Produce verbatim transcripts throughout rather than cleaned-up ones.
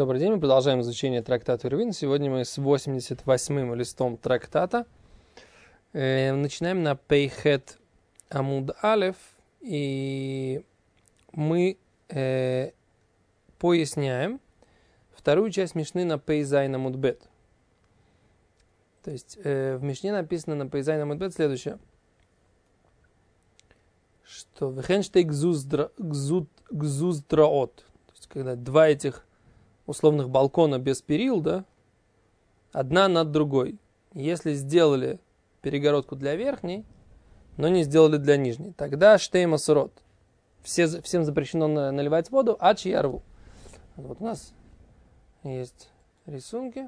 Добрый день, мы продолжаем изучение трактата Ирувин. Сегодня мы с восемьдесят восьмым листом трактата. Э, начинаем на Пейхет Амуд Алеф, и мы э, поясняем вторую часть Мишны на Пейзайн Амуд Бет. То есть э, в Мишне написано на Пейзайн Амуд Бет следующее, что «Вехенштей гзуздраот», то есть когда два этих условных балкона без перил, да, одна над другой. Если сделали перегородку для верхней, но не сделали для нижней, тогда штейма сурот. Все, всем запрещено наливать воду, а чьярву. Вот у нас есть рисунки.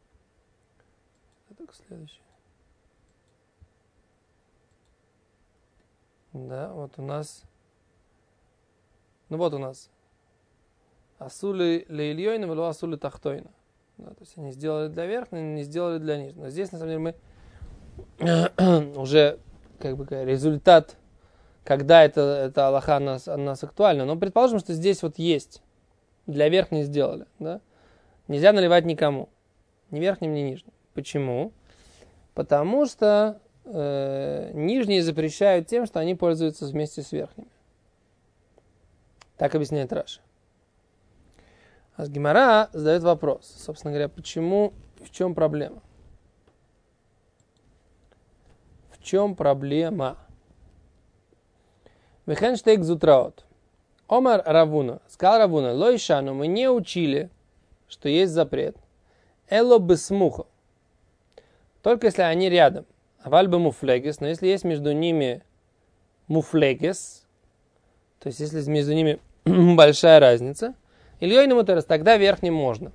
Так, следующее. Да, вот у нас. Ну вот у нас. Асули лейльойна, вело асули тахтойна. Да, то есть они сделали для верхней, не сделали для нижней. Но здесь, на самом деле, мы уже, как бы, результат, когда это, это Аллаха нас, нас актуальна. Но предположим, что здесь вот есть. Для верхней сделали. Да? Нельзя наливать никому. Ни верхним, ни нижним. Почему? Потому что э, нижние запрещают тем, что они пользуются вместе с верхними. Так объясняет Раши. А Гемара задает вопрос, собственно говоря, почему, в чем проблема? В чем проблема? Вехенштейк зутраот. Омар Равуна, сказал Равуна, лойшану, мы не учили, что есть запрет. Эло бесмухо. Только если они рядом. Авальба муфлегес, но если есть между ними муфлегес, то есть если между ними большая разница, Ильёйна мутерес, тогда верхним можно.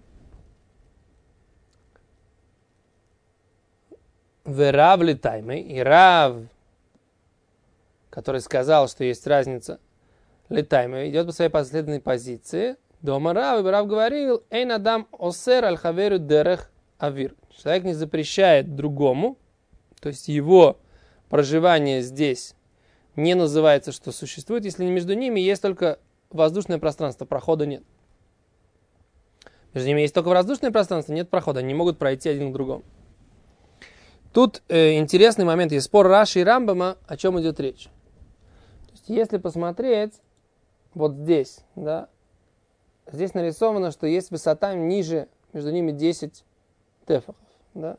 Верав летаймой, и Рав, который сказал, что есть разница, летаймой, идет по своей последовательной позиции. Дома Рав, и Рав говорил, эйн адам осер аль-хаверу дерех авир. Человек не запрещает другому, то есть его проживание здесь не называется, что существует, если между ними есть только воздушное пространство, прохода нет. Между ними есть только воздушное пространство, нет прохода, они не могут пройти один к другому. Тут э, интересный момент, есть спор Раши и Рамбама, о чем идет речь. То есть, если посмотреть, вот здесь, да, здесь нарисовано, что есть высота ниже, между ними десять тефахов, да.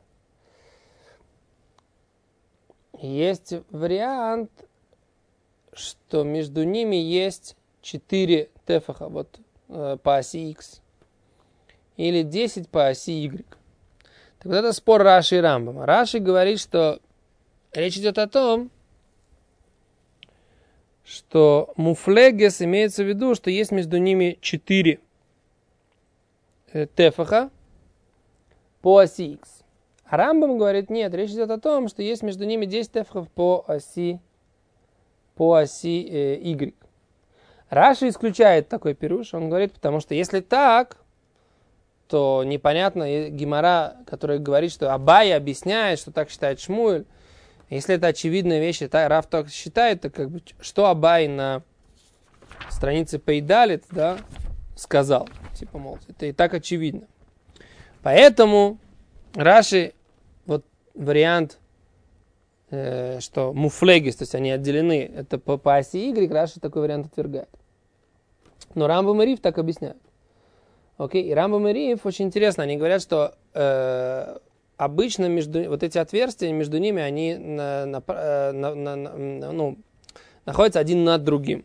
Есть вариант, что между ними есть четыре тефаха, вот э, по оси X. Или десять по оси Y. Так вот это спор Раши и Рамбама. Раши говорит, что речь идет о том, что муфлегес имеется в виду, что есть между ними четыре тефаха по оси X. А Рамбам говорит, нет, речь идет о том, что есть между ними десять тефахов по оси, по оси э, Y. Раши исключает такой пируш, он говорит, потому что если так, то непонятно, Гемара, которая говорит, что Абай объясняет, что так считает Шмуэль. Если это очевидная вещь, это Рав так считает, то как бы, что Абай на странице Пейдалит, да, сказал. Типа, мол, это и так очевидно. Поэтому Раши, вот вариант, э, что муфлегис, то есть они отделены, это по, по оси Y, Раши такой вариант отвергает. Но Рамбам и Риф так объясняют. Окей, и Рамбам и Риф очень интересно, они говорят, что э, обычно между, вот эти отверстия, между ними, они на, на, на, на, на, ну, находятся один над другим.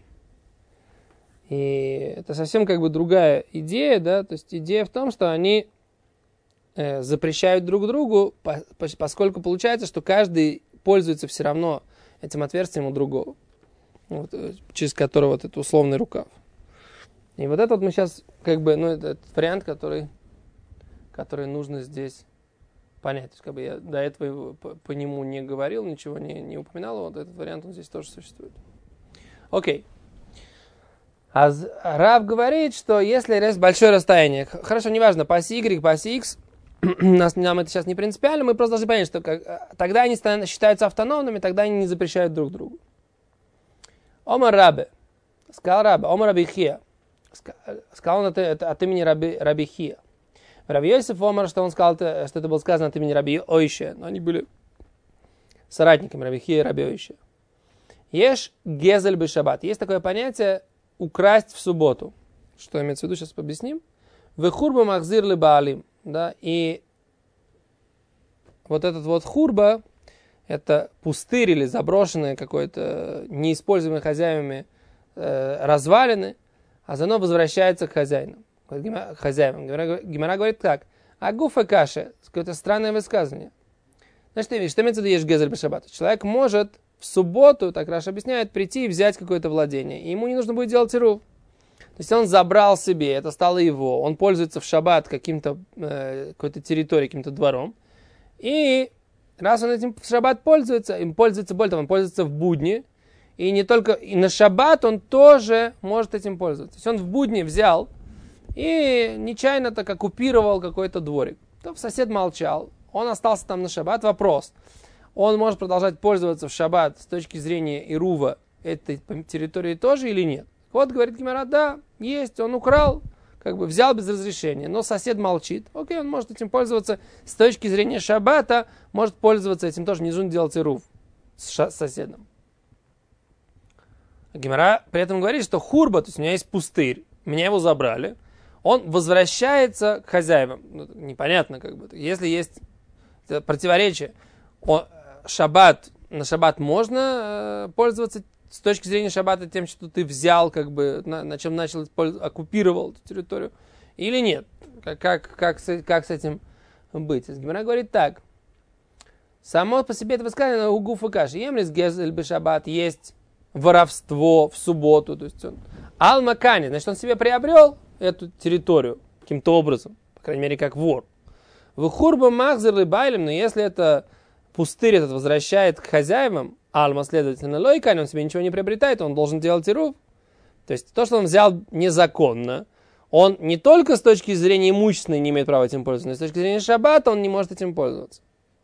И это совсем как бы другая идея, да, то есть идея в том, что они э, запрещают друг другу, по, по, поскольку получается, что каждый пользуется все равно этим отверстием у другого, вот, через которого вот этот условный рукав. И вот это вот мы сейчас, как бы, ну, это, это вариант, который, который нужно здесь понять. То есть, как бы я до этого по, по нему не говорил, ничего не, не упоминал, вот этот вариант, он здесь тоже существует. Окей. А Рав говорит, что если есть большое расстояние, хорошо, неважно, по оси Y, по оси X, нас, нам это сейчас не принципиально, мы просто должны понять, что как, тогда они считаются автономными, тогда они не запрещают друг другу. Омар Рабе, сказал Рабе, Омар Раби Хия, сказал он от, от, от имени Раби, Раби Хия. Раби Йосеф Омар, что он сказал, что это было сказано от имени Раби Ойше, но они были соратниками Раби Хия и Раби Ойше. Еш гезель бешаббат. Есть такое понятие украсть в субботу. Что имеется в виду, сейчас объясним. Вехурба махзир ли баалим. Да, и вот этот вот хурба, это пустырь или заброшенное какое-то неиспользуемое хозяевами э, развалины, а заодно возвращается к хозяинам. К хозяевам. Гемара говорит так. Агуфа каша. Какое-то странное высказывание. Значит, что имеется в виду еш гезель бешаббат? Человек может в субботу, так Раш объясняет, прийти и взять какое-то владение. И ему не нужно будет делать ирув. То есть он забрал себе, это стало его. Он пользуется в шаббат каким-то, э, какой-то территорией, каким-то двором. И раз он этим в шаббат пользуется, им пользуется более того, он пользуется в будни. И не только, и на шаббат он тоже может этим пользоваться. То есть он в будни взял и нечаянно так оккупировал какой-то дворик. То сосед молчал, он остался там на шаббат. Вопрос. Он может продолжать пользоваться в шаббат с точки зрения ирува этой территории тоже или нет? Вот, говорит Гемара, да, есть, он украл, как бы взял без разрешения, но сосед молчит. Окей, он может этим пользоваться с точки зрения шаббата, может пользоваться этим тоже, не нужно делать ирув с, ша- с соседом. Гемара при этом говорит, что хурба, то есть у меня есть пустырь, меня его забрали, он возвращается к хозяевам. Ну, непонятно, как бы, если есть противоречие, он, шаббат, на шаббат можно э, пользоваться с точки зрения шаббата тем, что ты взял, как бы, на, на чем начал, оккупировал эту территорию, или нет? Как, как, как, с, как с этим быть? Гемара говорит так. Само по себе это высказывание у гуфа каши. Емлис гезель бешаббат, есть воровство в субботу. То есть он ал-макани, значит, он себе приобрел эту территорию каким-то образом, по крайней мере, как вор. Вхурба махзер либайлем, но если это пустырь этот возвращает к хозяевам, альма, следовательно, лойкань, он себе ничего не приобретает, он должен делать ирув. То есть то, что он взял незаконно, он не только с точки зрения имущественной не имеет права этим пользоваться, но и с точки зрения шаббата он не может этим пользоваться.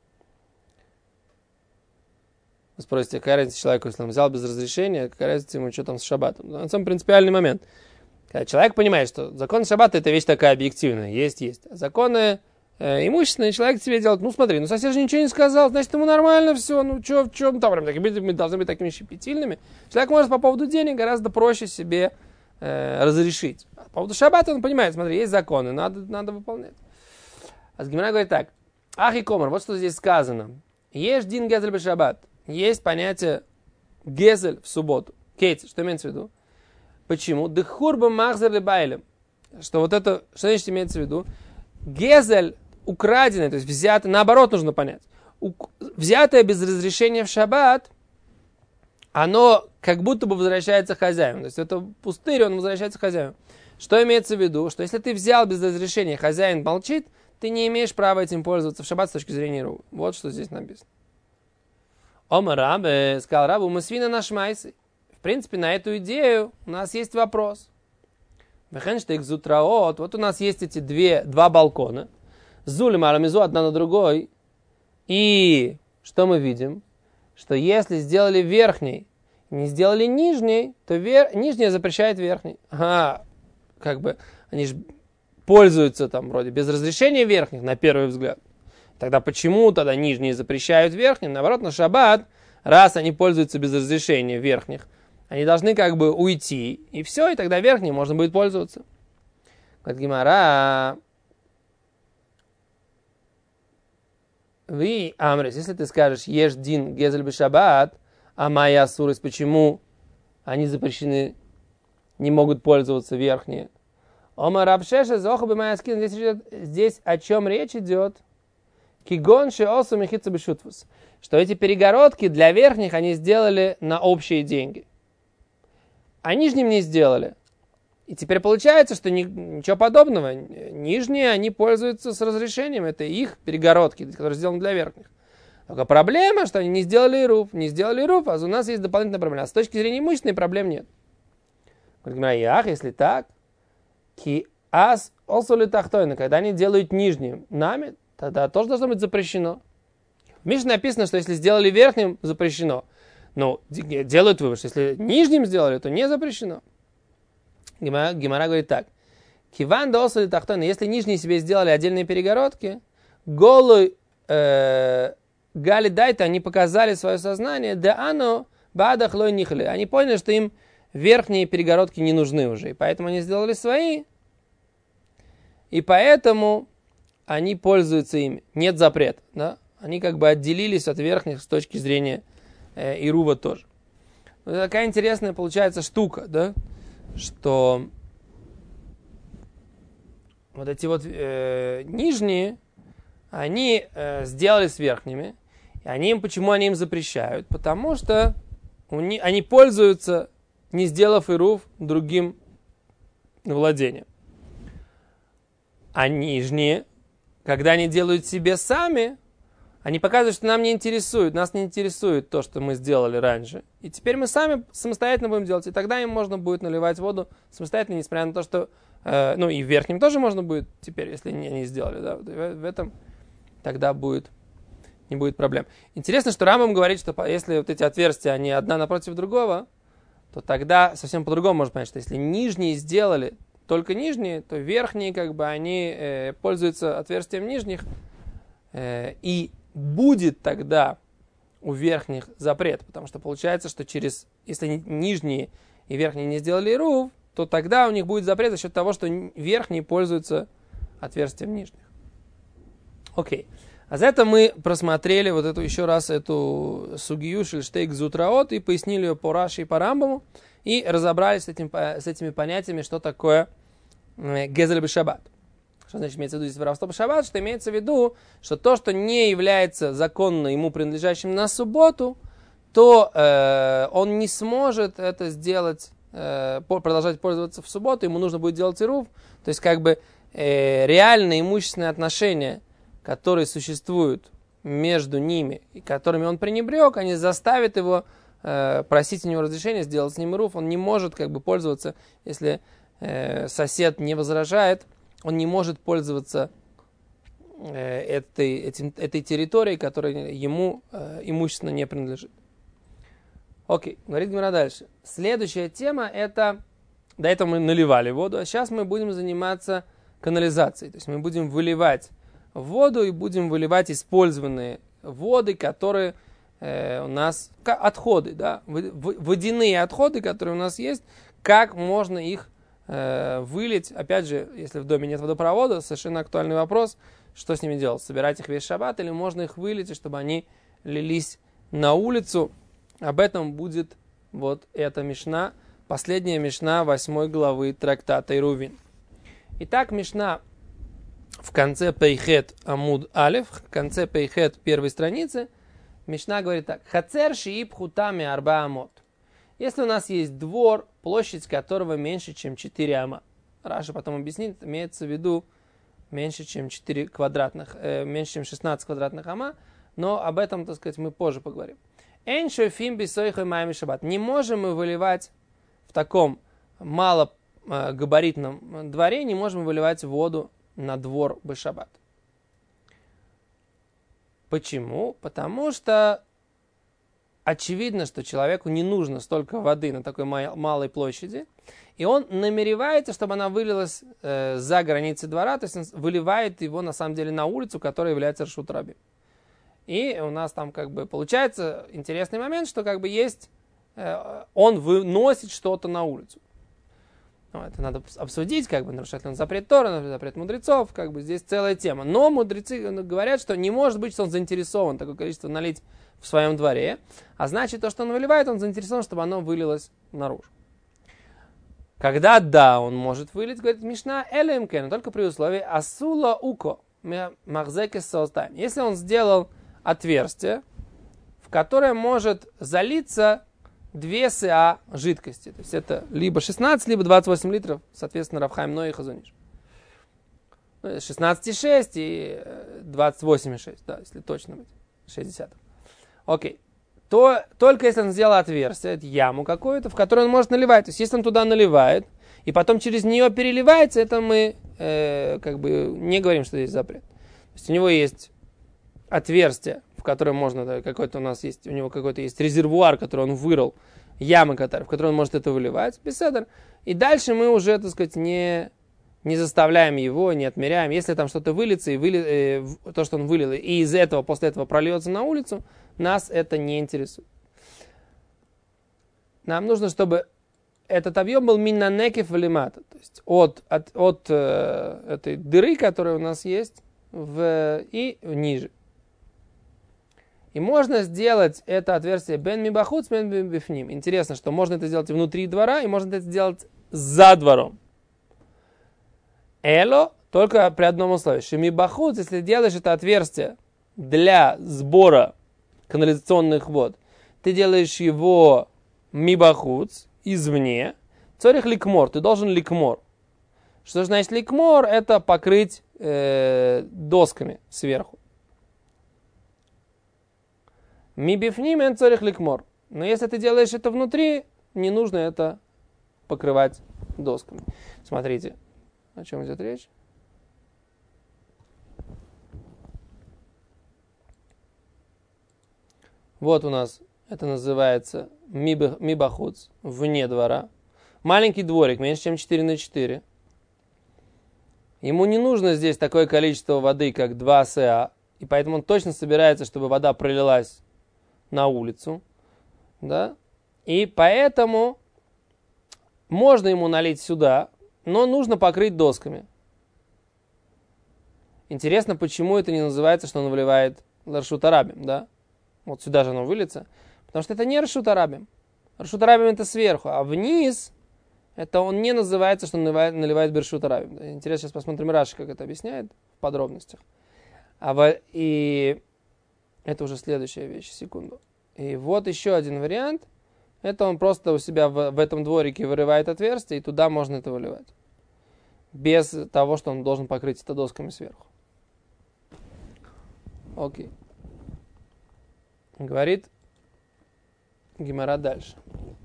Вы спросите, какая разница человеку, если он взял без разрешения, какая разница ему, что там с шаббатом? На самом принципиальный момент. Когда человек понимает, что закон шаббата это вещь такая объективная, есть, есть. А законы э, имущественные человек себе делает, ну смотри, ну сосед же ничего не сказал, значит ему нормально все, ну что, в чем там, прям, так, мы должны быть такими щепетильными. Человек может по поводу денег гораздо проще себе э, разрешить. А по поводу шаббата он понимает, смотри, есть законы, надо, надо выполнять. А с Гемара говорит так, ах и комар, вот что здесь сказано. Ешь дин гезель бешаббат. Есть понятие гезель в субботу. Кейтс, что имеется в виду? Почему? Дехурба махзер либайлем. Что вот это, что значит имеется в виду? Гезель украденный, то есть взятый, наоборот нужно понять. У, взятое без разрешения в шаббат, оно как будто бы возвращается хозяину. То есть это пустырь, он возвращается хозяину. Что имеется в виду? Что если ты взял без разрешения, хозяин молчит, ты не имеешь права этим пользоваться в шаббат с точки зрения ру. Вот что здесь написано. Омар Рабе, сказал Рабу, мы свина наш майсы. В принципе, на эту идею у нас есть вопрос. Вот у нас есть эти две, два балкона. Зулим арамизу одна на другой. И что мы видим? Что если сделали верхний, не сделали нижний, то вер... нижний запрещает верхний. Ага, как бы они же пользуются там вроде без разрешения верхних, на первый взгляд. Тогда почему тогда нижние запрещают верхним? Наоборот, на шаббат, раз они пользуются без разрешения верхних, они должны как бы уйти, и все, и тогда верхним можно будет пользоваться. Говорит Гемара, вы, Амрис, если ты скажешь, ешь дин гезель бешаббат, а моя сурис, почему они запрещены, не могут пользоваться верхние? Омар Рабшеша, зоху бы моя скин, здесь, здесь о чем речь идет? Кигонши осу мехица бешутфус. Что эти перегородки для верхних они сделали на общие деньги. А нижним не сделали. И теперь получается, что ни, ничего подобного. Нижние они пользуются с разрешением. Это их перегородки, которые сделаны для верхних. Только проблема, что они не сделали ируф. Не сделали ируф, а у нас есть дополнительная проблема. А с точки зрения имущественной проблем нет. Говорит, если так, ки ас осу тахтойна, когда они делают нижним нами, тогда тоже должно быть запрещено. В Мишне написано, что если сделали верхним, запрещено. Но делают вывод, что если нижним сделали, то не запрещено. Гемара говорит так. Киван досали тахтон, если нижние себе сделали отдельные перегородки, голый э, гали дайта, они показали свое сознание, да оно бадахлой нихли. Они поняли, что им верхние перегородки не нужны уже, и поэтому они сделали свои, и поэтому они пользуются ими. Нет запрета, да? Они как бы отделились от верхних с точки зрения э, Ирува тоже. Вот такая интересная получается штука, да, что вот эти вот э, нижние, они э, сделали с верхними, и они им, почему они им запрещают? Потому что у них, они пользуются, не сделав Ирув, другим владением. А нижние, когда они делают себе сами, они показывают, что нам не интересует, нас не интересует то, что мы сделали раньше. И теперь мы сами самостоятельно будем делать, и тогда им можно будет наливать воду самостоятельно, несмотря на то, что, э, ну и в верхнем тоже можно будет теперь, если они не сделали, да, в, в этом тогда будет, не будет проблем. Интересно, что Рамбам говорит, что если вот эти отверстия, они одна напротив другого, то тогда совсем по-другому можно понять, что если нижние сделали только нижние, то верхние, как бы, они э, пользуются отверстием нижних, э, и будет тогда у верхних запрет, потому что получается, что через, если нижние и верхние не сделали Ирув, то тогда у них будет запрет за счет того, что верхние пользуются отверстием нижних. Окей. А за это мы просмотрели вот эту еще раз эту сугию шельштейк зутраот и пояснили ее по Раши и по Рамбаму и разобрались с, этим, с этими понятиями, что такое гезель бешаббат. Что значит имеется в виду здесь воровство бешаббат? Что имеется в виду, что то, что не является законно ему принадлежащим на субботу, то э, он не сможет это сделать, э, продолжать пользоваться в субботу, ему нужно будет делать ирув. То есть как бы э, реальные имущественные отношения, которые существуют между ними и которыми он пренебрег, они заставят его э, просить у него разрешения сделать с ним ирув. Он не может как бы пользоваться, если э, сосед не возражает, он не может пользоваться э, этой, этим, этой территорией, которая ему э, имущественно не принадлежит. Окей, говорит Гемара дальше. Следующая тема это, до этого мы наливали воду, а сейчас мы будем заниматься канализацией. То есть мы будем выливать воду и будем выливать использованные воды, которые э, у нас, отходы, да, водяные отходы, которые у нас есть, как можно их вылить. Опять же, если в доме нет водопровода, совершенно актуальный вопрос, что с ними делать? Собирать их весь шаббат или можно их вылить, чтобы они лились на улицу? Об этом будет вот эта мишна, последняя мишна восьмой главы трактата Ирувин. Итак, мишна в конце Пейхет Амуд Алеф, в конце Пейхет первой страницы, мишна говорит так: Хацер шииб хутами арба амот. Если у нас есть двор, площадь которого меньше, чем четыре ама. Раша потом объяснит, имеется в виду меньше, чем четыре квадратных, э, меньше, чем шестнадцать квадратных ама, но об этом, так сказать, мы позже поговорим. Эншофим бисойхой майми шаббат. Не можем мы выливать в таком малогабаритном дворе, не можем выливать воду на двор бешаббат. Почему? Потому что очевидно, что человеку не нужно столько воды на такой малой площади, и он намеревается, чтобы она вылилась э, за границы двора, то есть он выливает его на самом деле на улицу, которая является ршут рабим. И у нас там как бы получается интересный момент, что как бы есть, э, он выносит что-то на улицу. Ну, это надо обсудить, как бы нарушает он запрет Тора, запрет мудрецов, как бы здесь целая тема. Но мудрецы говорят, что не может быть, что он заинтересован такое количество налить в своем дворе, а значит, то, что он выливает, он заинтересован, чтобы оно вылилось наружу. Когда да, он может вылить, говорит Мишна, элемкен, только при условии асула уко, махзеке состань. Если он сделал отверстие, в которое может залиться две СА жидкости. То есть это либо шестнадцать, либо двадцать восемь литров, соответственно, Рав Хаим Ной и Хазуниш. шестнадцать и шесть и двадцать восемь и шесть, да, если точно быть, шестьдесят. Окей. То, только если он сделал отверстие, яму какую-то, в которую он может наливать. То есть если он туда наливает, и потом через нее переливается, это мы э, как бы не говорим, что здесь запрет. То есть у него есть отверстие, в котором можно, да, какой-то у нас есть, у него какой-то есть резервуар, который он вырыл, ямы, в которой он может это выливать, беседер. И дальше мы уже, так сказать, не не заставляем его, не отмеряем. Если там что-то выльется, и выли, э, то, что он вылил, и из этого, после этого прольется на улицу, нас это не интересует. Нам нужно, чтобы этот объем был миннанекев валимата, то есть от, от, от э, этой дыры, которая у нас есть, в, и ниже. И можно сделать это отверстие бен мибахуц, бен бифним. Интересно, что можно это сделать внутри двора, и можно это сделать за двором. Эло только при одном условии. Что мибахуц, если делаешь это отверстие для сбора канализационных вод, ты делаешь его мибахуц, извне, цорих ликмор, ты должен ликмор. Что значит ликмор? Это покрыть э, досками сверху. Мибифним эн цорих ликмор. Но если ты делаешь это внутри, не нужно это покрывать досками. Смотрите, о чем идет речь. Вот у нас это называется мибахуц, вне двора. Маленький дворик, меньше чем четыре на четыре. Ему не нужно здесь такое количество воды, как два СА, и поэтому он точно собирается, чтобы вода пролилась на улицу. Да? И поэтому можно ему налить сюда, но нужно покрыть досками. Интересно, почему это не называется, что он выливает ларшут арабим, да? Вот сюда же оно выльется. Потому что это не рашут арабим. Рашут арабим это сверху, а вниз это он не называется, что он наливает, наливает бершут арабим. Интересно, сейчас посмотрим Раши, как это объясняет в подробностях. А в, и это уже следующая вещь, секунду. И вот еще один вариант. Это он просто у себя в, в этом дворике вырывает отверстие, и туда можно это выливать. Без того, что он должен покрыть это досками сверху. Окей. Говорит Гемара дальше.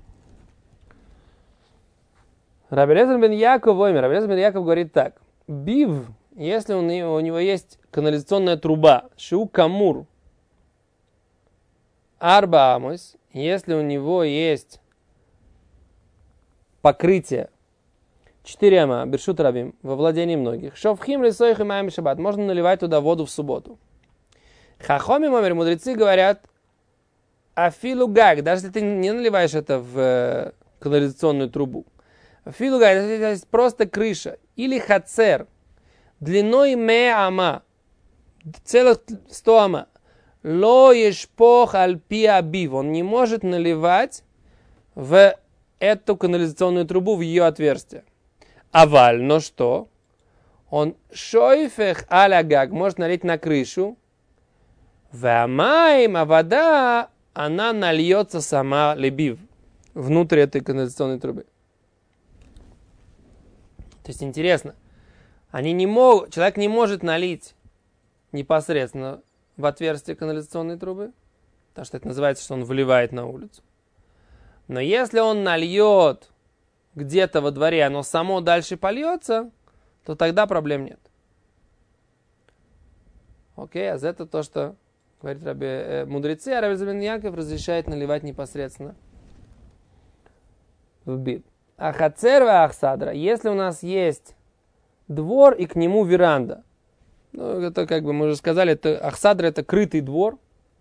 Раби Элиэзер бен Яков оймер. Раби Элиэзер бен Яков говорит так. Бив, если у него, у него есть канализационная труба, шу камур, арба амос, если у него есть покрытие четыре ама, бершут рабим, во владении многих, шовхим лисоих и маем шаббат, можно наливать туда воду в субботу. Хахоми мамер, мудрецы говорят, афилу гаг, даже если ты не наливаешь это в канализационную трубу, афилу гаг, это есть просто крыша, или хацер, длиной ме ама, целых сто ама, ло ешпох аль пи абив, он не может наливать в эту канализационную трубу, в ее отверстие. Аваль, но что? Он шойфех аля гаг, может налить на крышу, вамаим, а вода, она нальется сама лебив, внутрь этой канализационной трубы. То есть интересно, они не могут, человек не может налить непосредственно в отверстие канализационной трубы, потому что это называется, что он выливает на улицу. Но если он нальет где-то во дворе, оно само дальше польется, то тогда проблем нет. Окей, а это то, что говорит раби, э, мудрецы, а Раби Элиэзер бен Яков разрешает наливать непосредственно в бит. А хацер ва ахсадра, если у нас есть двор и к нему веранда, ну, это как бы мы уже сказали, это ахсадра, это крытый двор.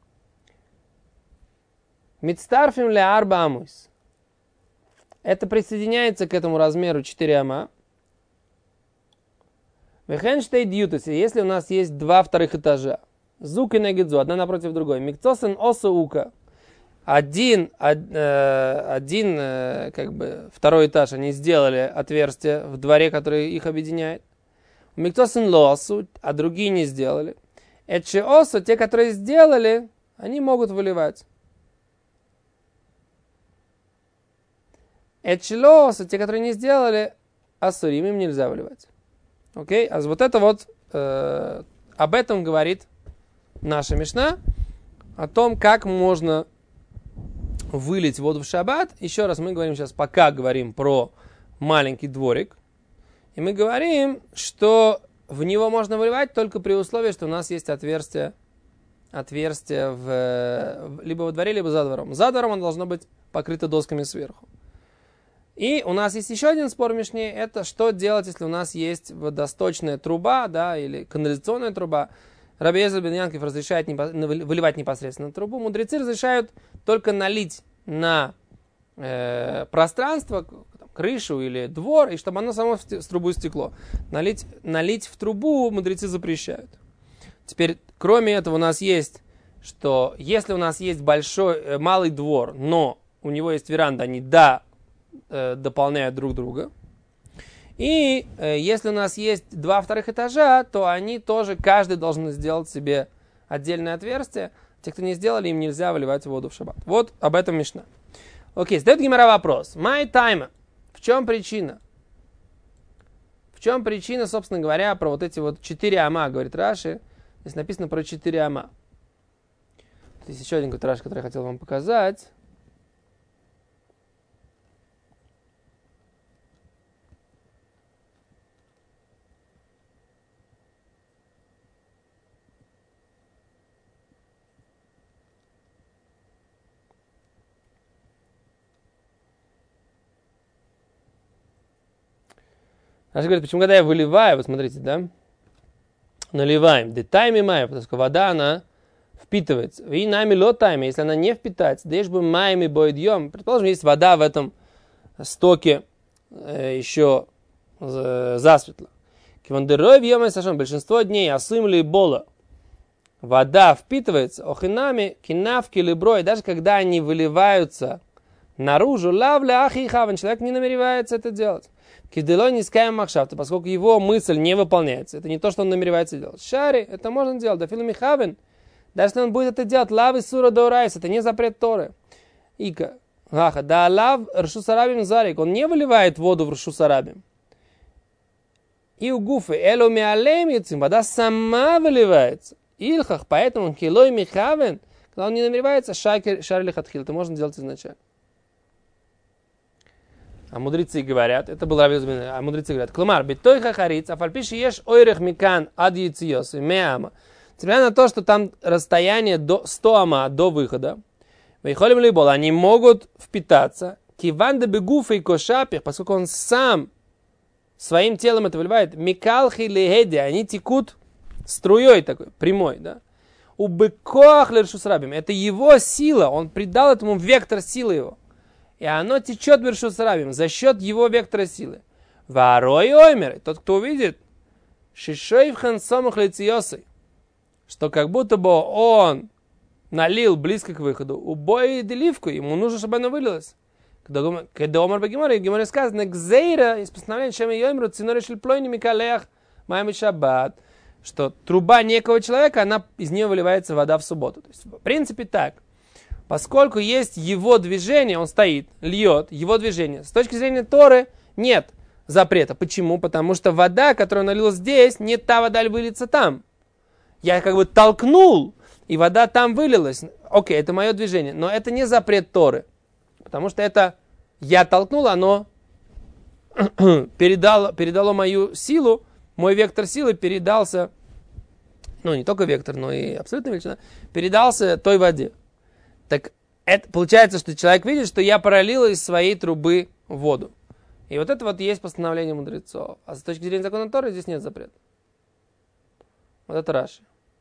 Мицтарфим ле арба амус. Это присоединяется к этому размеру четыре ама. Вехенштейд ютуси, если у нас есть два вторых этажа. Зук и негидзу, одна напротив другой. Микцосен осу ука. Один, один, как бы, второй этаж они сделали отверстие в дворе, которое их объединяет. Микцосен лосу, а другие не сделали. Эче осу, те, которые сделали, они могут выливать. Эчлосы, те, которые не сделали, ассурим, им нельзя выливать. Окей? А вот это вот, э, об этом говорит наша Мишна, о том, как можно вылить воду в шаббат. Еще раз мы говорим сейчас, пока говорим про маленький дворик. И мы говорим, что в него можно выливать только при условии, что у нас есть отверстие, отверстие в, либо во дворе, либо за двором. За двором оно должно быть покрыто досками сверху. И у нас есть еще один спор в Мишне, это что делать, если у нас есть водосточная труба, да, или канализационная труба. Раби Элиэзер бен Янкив разрешает непо- выливать непосредственно на трубу. Мудрецы разрешают только налить на э, пространство, там, крышу или двор, и чтобы оно само в, в трубу стекло. Налить, налить в трубу мудрецы запрещают. Теперь, кроме этого, у нас есть, что если у нас есть большой, э, малый двор, но у него есть веранда, они да, э, дополняют друг друга. И э, если у нас есть два вторых этажа, то они тоже, каждый должен сделать себе отдельное отверстие. Те, кто не сделали, им нельзя выливать воду в шаббат. Вот об этом Мишна. Окей, задает Гемара вопрос. My time. В чем причина? В чем причина, собственно говоря, про вот эти вот четыре ама, говорит Раши. Здесь написано про четыре ама. Здесь еще один Раши, который я хотел вам показать. Раши говорит, почему, когда я выливаю, вот смотрите, да, наливаем, детайми мая, потому что вода, она впитывается. И нами лотайми, если она не впитается, дэш бы майми бойдьем, предположим, есть вода в этом стоке э, еще э, засветло. Кивандерой въем и сашон, большинство дней, асымли и бола, вода впитывается, охинами, кинавки, либрой, даже когда они выливаются наружу, лавля, ахи, хаван, человек не намеревается это делать. Киделой не скаем махшафта, поскольку его мысль не выполняется. Это не то, что он намеревается делать. Шари, это можно делать. Да филами хавен. Даже если он будет это делать, лавы сура доурайс, это не запрет Торы. Ика. Аха, да лав ршусарабим зарик. Он не выливает воду в ршусарабим. И у гуфы эломи алем яцим, вода сама выливается. Илхах, поэтому килой михавен, когда он не намеревается, шарли хатхил, это можно делать изначально. А мудрецы говорят, это был Раби Элиэзер, а мудрецы говорят, клумар, битой хахариц, а фальпиши ешь ойрех микан ад яциос, меама. Несмотря на то, что там расстояние до сто ама до выхода, вейхолим лейбол, они могут впитаться, киван де бегуфа и кошапих, поскольку он сам своим телом это выливает, микалхи лехеди, они текут струей такой, прямой, да. У бекоах лершусрабим, это его сила, он придал этому вектор силы его. И оно течет бершусрабим за счет его вектора силы. Варой оймер, тот, кто увидит, шишойвхан сомах лициосой, что как будто бы он налил близко к выходу, убой деливку, ему нужно, чтобы оно вылилось. Когда омар бегеморе, в геморе сказано, гзейра, из постановления, чем и оймеру, цинори шельплойни микалех, майми шаббат, что труба некого человека, она, из нее выливается вода в субботу. То есть, в принципе, так. Поскольку есть его движение, он стоит, льет, его движение. С точки зрения Торы нет запрета. Почему? Потому что вода, которую он налил здесь, не та вода выльется там. Я как бы толкнул, и вода там вылилась. Окей, это мое движение. Но это не запрет Торы. Потому что это я толкнул, оно передало, передало мою силу, мой вектор силы передался, ну не только вектор, но и абсолютная величина, передался той воде. Так это получается, что человек видит, что я пролил из своей трубы воду. И вот это вот есть постановление мудрецов. А с точки зрения закона Торы здесь нет запрета. Вот это Раши.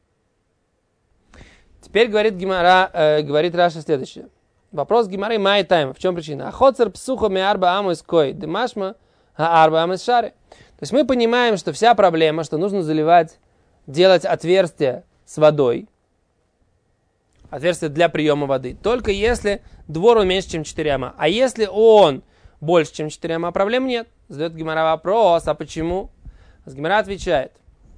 Теперь говорит Гемара, э, говорит Раши следующее. Вопрос Гемары май тайм. В чем причина? Ахоцер псухо ми арба амус кой, демашма ха арба амус шари. То есть мы понимаем, что вся проблема, что нужно заливать, делать отверстие с водой, отверстие для приема воды, только если двор он меньше, чем четыре ама. А если он больше, чем четыре ама, проблем нет. Задает Гемара вопрос, а почему? Гемара отвечает.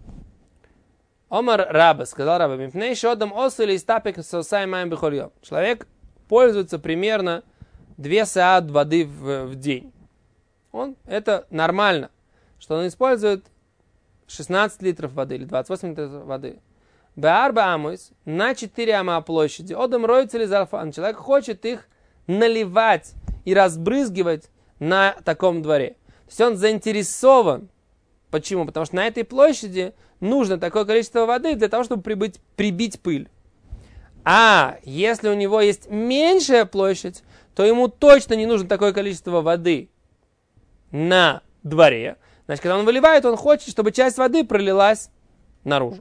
Омар Раба, сказал Раба, мипней шодам осы или истапик сосай маем бихольем. Человек пользуется примерно две саад воды в, в день. Он, это нормально, что он использует шестнадцать литров воды или двадцать восемь литров воды. Беарба амуис на четыре ама площади. Одам роется ли зарфан. Человек хочет их наливать и разбрызгивать на таком дворе. То есть он заинтересован. Почему? Потому что на этой площади нужно такое количество воды для того, чтобы прибыть, прибить пыль. А если у него есть меньшая площадь, то ему точно не нужно такое количество воды на дворе, значит, когда он выливает, он хочет, чтобы часть воды пролилась наружу.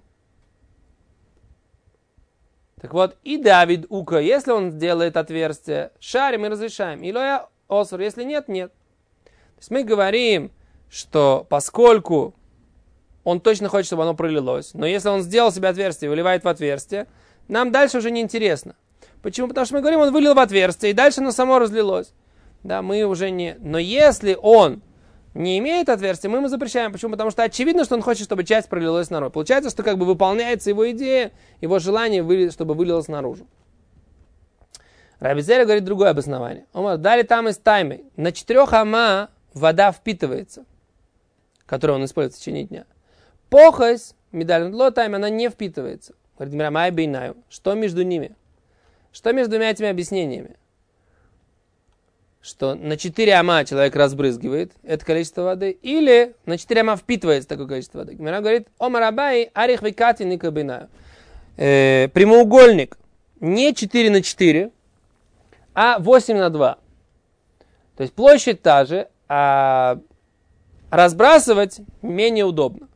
Так вот, и Давид ука, если он делает отверстие, шарим и разрешаем. Илоя осур, если нет, нет. То есть мы говорим, что поскольку он точно хочет, чтобы оно пролилось, но если он сделал себе отверстие и выливает в отверстие, нам дальше уже не интересно. Почему? Потому что мы говорим, он вылил в отверстие, и дальше оно само разлилось. Да, мы уже не... Но если он не имеет отверстия, мы ему запрещаем. Почему? Потому что очевидно, что он хочет, чтобы часть пролилась наружу. Получается, что как бы выполняется его идея, его желание, чтобы вылилось наружу. Раби Зейра говорит другое обоснование. Он говорит, дали там из таймы. На четырех ама вода впитывается, которую он использует в течение дня. Похось, медаль ло тайм, она не впитывается. Говорит, май бейнаю. Что между ними? Что между двумя этими объяснениями? Что на четыре ама человек разбрызгивает это количество воды, или на четыре ама впитывается такое количество воды. Гемара говорит, омар абай арих викати ника бейнаю. Прямоугольник не четыре на четыре, а восемь на два. То есть площадь та же, а разбрасывать менее удобно.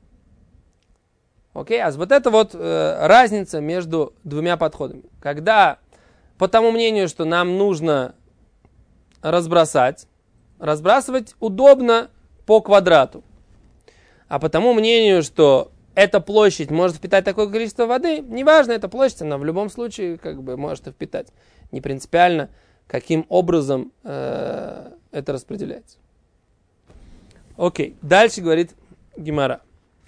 Окей, а вот это вот э, разница между двумя подходами. Когда по тому мнению, что нам нужно разбросать, разбрасывать удобно по квадрату. А по тому мнению, что эта площадь может впитать такое количество воды, неважно, эта площадь, она в любом случае как бы может впитать. Не принципиально, каким образом э, это распределяется. Окей, дальше говорит Гемара.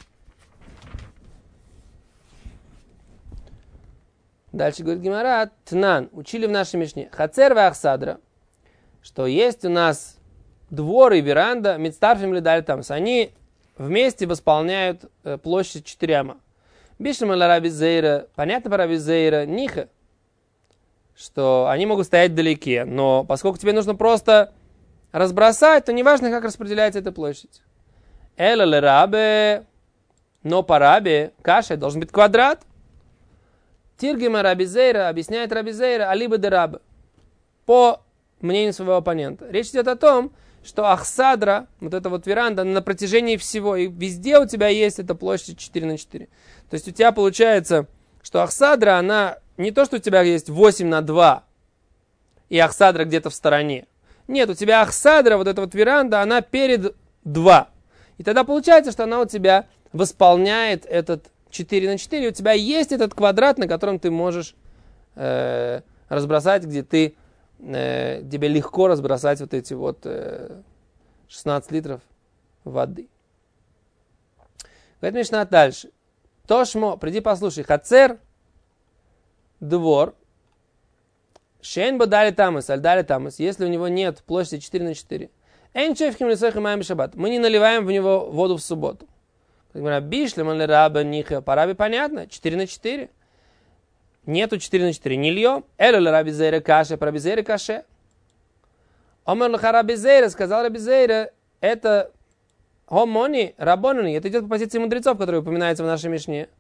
Дальше говорит Гемара, Тнан, учили в нашей мишне, Хацер ва Ахсадра, что есть у нас двор и веранда, Мицтарфим лидаль тамс, они вместе восполняют э, площадь четыре ама. Бишем ла Раби Зейра, понятно по Раби Зейра, Ниха, что они могут стоять вдалеке, но поскольку тебе нужно просто разбросать, то неважно, как распределяется эта площадь. Эла ле рабе, но по рабе, каша должен быть квадрат. Тиргема Раби Зейра объясняет Раби Зейра алиба де рабе, по мнению своего оппонента. Речь идет о том, что Ахсадра, вот эта вот веранда, на протяжении всего, и везде у тебя есть эта площадь четыре на четыре. То есть у тебя получается, что Ахсадра, она не то, что у тебя есть восемь на два, и Ахсадра где-то в стороне. Нет, у тебя Ахсадра, вот эта вот веранда, она перед два. И тогда получается, что она у тебя восполняет этот четыре на четыре, и у тебя есть этот квадрат, на котором ты можешь э, разбросать, где ты, э, тебе легко разбросать вот эти вот э, шестнадцать литров воды. Говорит Мишна дальше. Тошмо, приди послушай, Хацер, двор, Шейн бадали тамас, альдали тамас, если у него нет площади четыре на четыре, Эйн чефхим лисохим маем шаббат, мы не наливаем в него воду в субботу. Бишлем ли раба ниха, по рабе понятно, четыре на четыре. Нету четыре на четыре, не льем. Элю ли Раби Зейра каше, по Раби Зейра каше. Омер лха Раби Зейра, сказал Раби Зейра, это гомони, рабонони, это идет по позиции мудрецов, которые упоминаются в нашей мишне.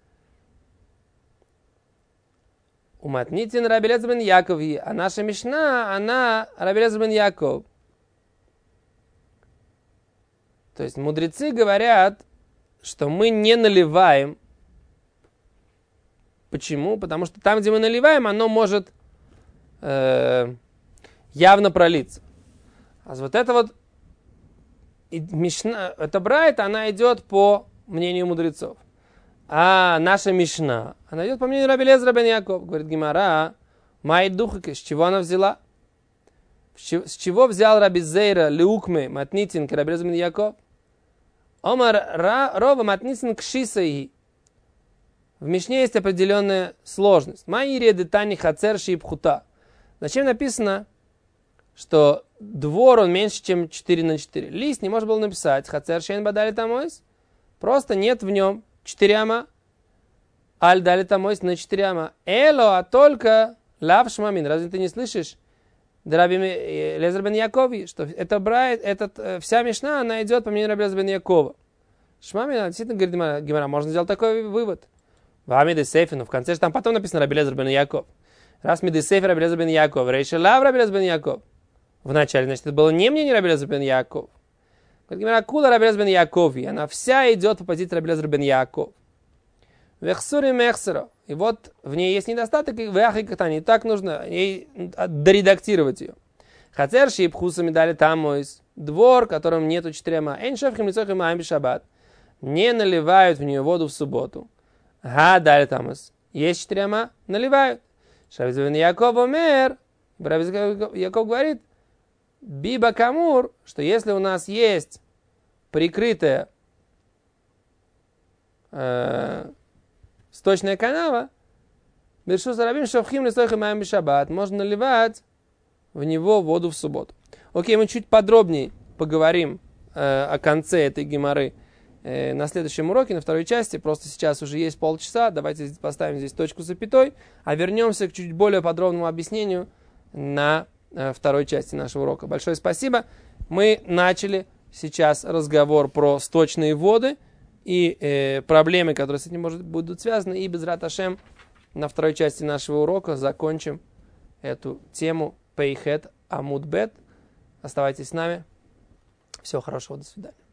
Уматнитин Раби Лезер бен Яков, а наша мишна, она Раби Лезер бен Яков. То есть мудрецы говорят, что мы не наливаем. Почему? Потому что там, где мы наливаем, оно может э, явно пролиться. А вот это вот мишна, эта брайта, она идет по мнению мудрецов. А наша мишна, она идет по мнению Раби Лезера бен Яков. Говорит Гемара, май духаки, с чего она взяла? С чего взял Раби Зейра леукме матнитин к Раби Лезер бен Яков? Омар рова матнисин кшисаи. В Мишне есть определенная сложность. Маире детани хацер шиипхута. Зачем написано, что двор он меньше, чем четыре на четыре? Лист не можно было написать. Хацер шейн бадали тамойс. Просто нет в нем четыре ама. Аль дали тамойс на четыре ама. Эло, а только лав шмамин. Разве ты не слышишь? Раби Лезер бен Якови, что это брает, этот, вся мишна, она идет по мнению Раби Лезер бен Якова. Шмамина, действительно, говорит Гемара, можно сделать такой вывод. Вами де сейфи, но в конце же там потом написано Раби Лезер бен Яков. Раз ми де сейфи Раби Лезер бен Яков, рейши лав Раби Лезер бен Яков. В начале, значит, это было не мнение Раби Лезер бен Яков. Говорит, кула Раби Элиэзер бен Яаков, и она вся идет по позиции Раби Элиэзер бен Яаков. Вехсури мехсеро. И вот в ней есть недостаток, и вяхи катани. Так нужно ей доредактировать ее. Хацер шейпхусами дали тамойс. Двор, которым нету четырема. Эйншафхим лицохим аим шаббат. Не наливают в нее воду в субботу. Га дали тамойс. Есть четырема, наливают. Шавизовин Яков омер. Яков говорит, биба камур, что если у нас есть прикрытая э, сточная канава, бершус рабим шавхим лицохим аим шаббат, можно наливать в него воду в субботу. Окей, мы чуть подробнее поговорим э, о конце этой гемары э, на следующем уроке, на второй части. Просто сейчас уже есть полчаса, давайте поставим здесь точку с запятой, а вернемся к чуть более подробному объяснению на э, второй части нашего урока. Большое спасибо. Мы начали сейчас разговор про сточные воды и э, проблемы, которые с этим может, будут связаны. И Безрат Ашем на второй части нашего урока закончим эту тему Пейхет Амуд Бет. Оставайтесь с нами. Всего хорошего, до свидания.